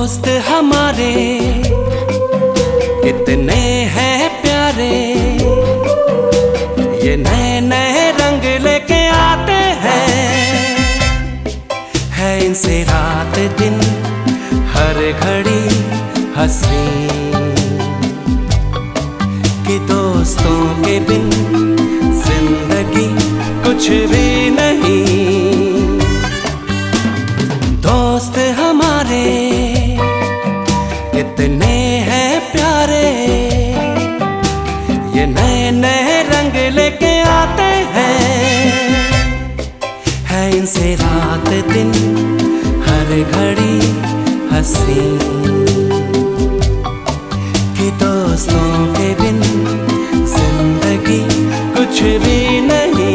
दोस्त हमारे कितने हैं प्यारे, ये नए नए रंग लेके आते हैं। है इनसे रात दिन हर घड़ी हंसी, कि दोस्तों के बिन जिंदगी कुछ भी नहीं। दोस्त हमारे कितने हैं प्यारे, ये नए नए रंग लेके आते हैं। है इनसे रात दिन हर घड़ी हंसी, कि दोस्तों के बिन जिंदगी कुछ भी नहीं।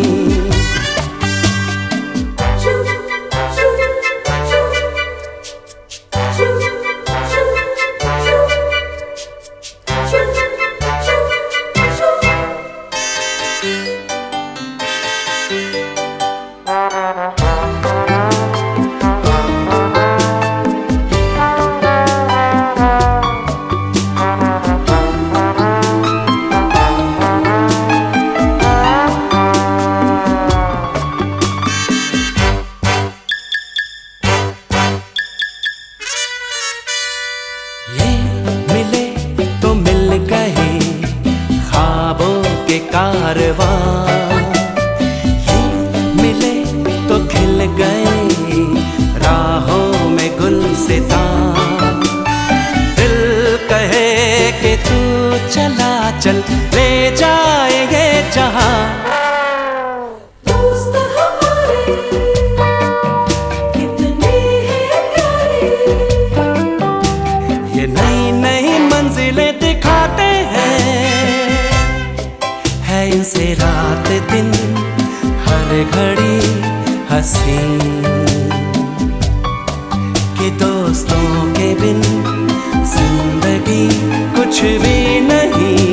कारवां ये मिले तो खिल गए राहों में गुलसितां। दिल कहे कि तू चला चल, ले जाएंगे जहां। दोस्त हमारे कितने हैं प्यारे, ये नई नई मंजिलें दिखाते हैं। है इनसे रात दिन हर घड़ी हंसी, कि दोस्तों के बिन जिंदगी कुछ भी नहीं।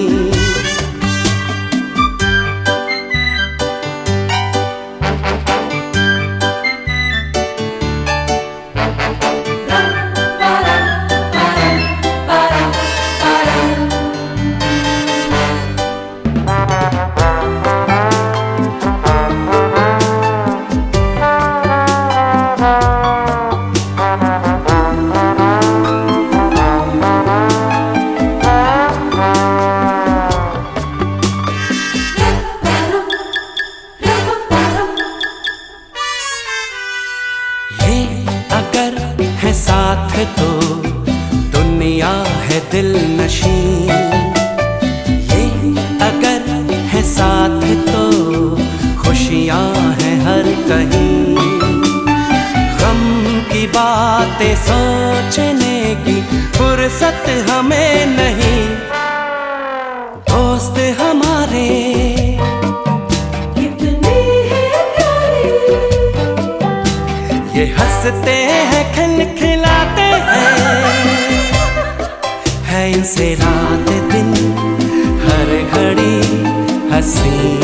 है साथ तो दुनिया है दिल नशीं, ये अगर है साथ तो खुशियां हैं हर कहीं। गम की बातें सोचने की फुर्सत हमें नहीं। दोस्त हमारे कितने हैं प्यारे, ये हंसते हैं खिलखिलाते हैं। है इनसे रात दिन हर घड़ी हंसी,